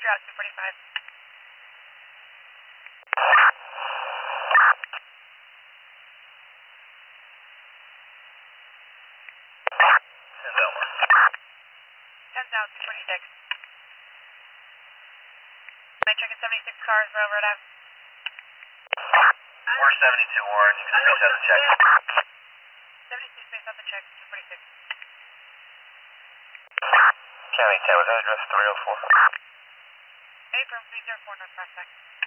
Roger out, 245. Send Elmer. 10's out, 226. Night checking 76 cars, railroad out. We're 72 Warren, you can space out the check. 72 space out the check, 246. County 10, was that address 304? April 304 North Prospect.